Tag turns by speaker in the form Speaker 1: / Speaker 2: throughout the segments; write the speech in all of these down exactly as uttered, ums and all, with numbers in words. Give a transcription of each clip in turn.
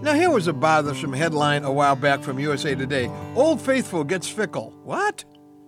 Speaker 1: Now here was a bothersome headline a while back from U S A Today. Old Faithful gets fickle. What?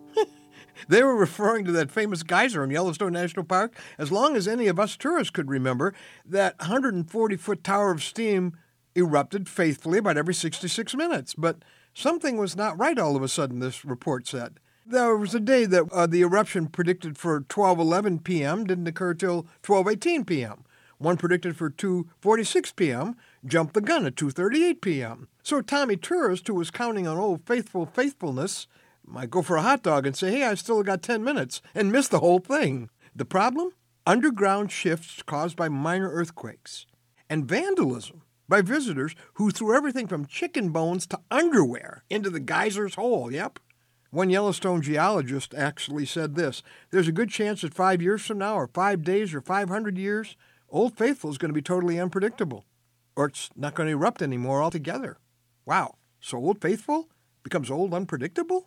Speaker 1: They were referring to that famous geyser in Yellowstone National Park. As long as any of us tourists could remember, that one hundred forty foot tower of steam erupted faithfully about every sixty-six minutes. But something was not right all of a sudden, this report said. There was a day that uh, the eruption predicted for twelve eleven p.m. didn't occur till twelve eighteen p.m. One predicted for two forty-six p.m. jumped the gun at two thirty-eight p.m. So Tommy Tourist, who was counting on Old Faithful faithfulness, might go for a hot dog and say, hey, I still got ten minutes, and miss the whole thing. The problem? Underground shifts caused by minor earthquakes, and vandalism by visitors who threw everything from chicken bones to underwear into the geyser's hole. Yep. One Yellowstone geologist actually said this: there's a good chance that five years from now, or five days, or five hundred years, Old Faithful is going to be totally unpredictable, or it's not going to erupt anymore altogether. Wow. So Old Faithful becomes old unpredictable?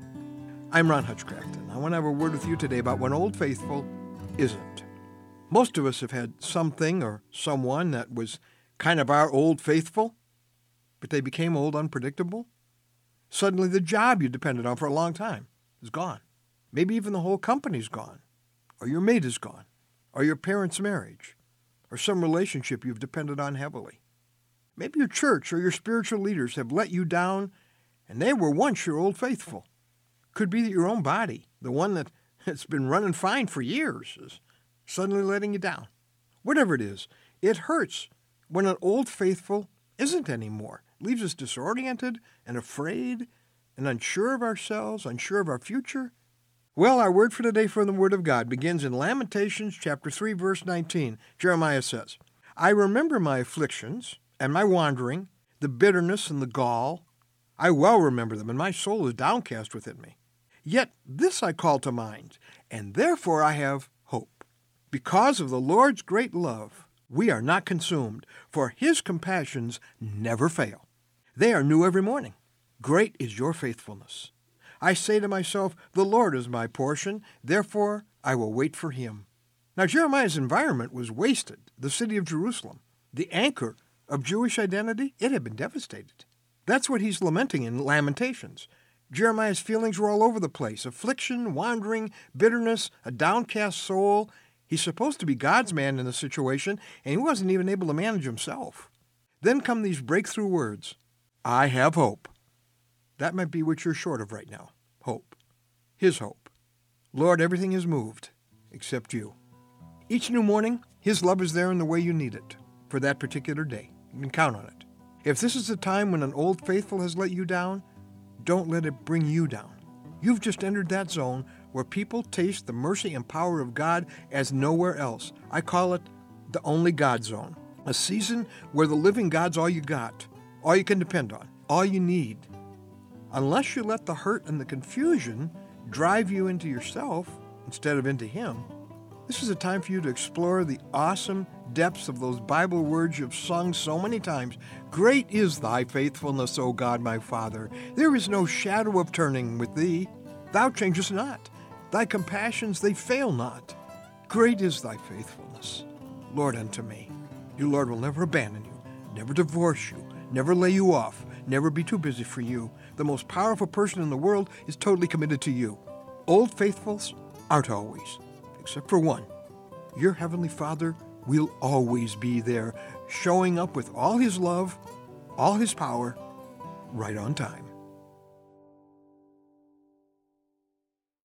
Speaker 1: I'm Ron Hutchcraft, and I want to have a word with you today about when Old Faithful isn't. Most of us have had something or someone that was kind of our Old Faithful, but they became old unpredictable. Suddenly the job you depended on for a long time is gone. Maybe even the whole company's gone, or your mate is gone, or your parents' marriage, or some relationship you've depended on heavily. Maybe your church or your spiritual leaders have let you down, and they were once your Old Faithful. Could be that your own body, the one that has been running fine for years, is suddenly letting you down. Whatever it is, it hurts when an Old Faithful isn't anymore. It leaves us disoriented and afraid and unsure of ourselves, unsure of our future. Well, our word for today from the Word of God begins in Lamentations chapter three, verse nineteen. Jeremiah says, I remember my afflictions and my wandering, the bitterness and the gall. I well remember them, and my soul is downcast within me. Yet this I call to mind, and therefore I have hope. Because of the Lord's great love, we are not consumed, for his compassions never fail. They are new every morning. Great is your faithfulness. I say to myself, the Lord is my portion, therefore I will wait for him. Now Jeremiah's environment was wasted, the city of Jerusalem. The anchor of Jewish identity, it had been devastated. That's what he's lamenting in Lamentations. Jeremiah's feelings were all over the place. Affliction, wandering, bitterness, a downcast soul. He's supposed to be God's man in the situation, and he wasn't even able to manage himself. Then come these breakthrough words. I have hope. That might be what you're short of right now. Hope. His hope. Lord, everything has moved, except you. Each new morning, his love is there in the way you need it for that particular day. You can count on it. If this is the time when an Old Faithful has let you down, don't let it bring you down. You've just entered that zone where people taste the mercy and power of God as nowhere else. I call it the only God zone, a season where the living God's all you got, all you can depend on, all you need. Unless you let the hurt and the confusion drive you into yourself instead of into him, this is a time for you to explore the awesome depths of those Bible words you've sung so many times. Great is thy faithfulness, O God, my Father. There is no shadow of turning with thee. Thou changest not. Thy compassions, they fail not. Great is thy faithfulness, Lord, unto me. Your Lord will never abandon you, never divorce you, never lay you off, never be too busy for you. The most powerful person in the world is totally committed to you. Old Faithfuls aren't always, except for one. Your Heavenly Father will always be there, showing up with all his love, all his power, right on time.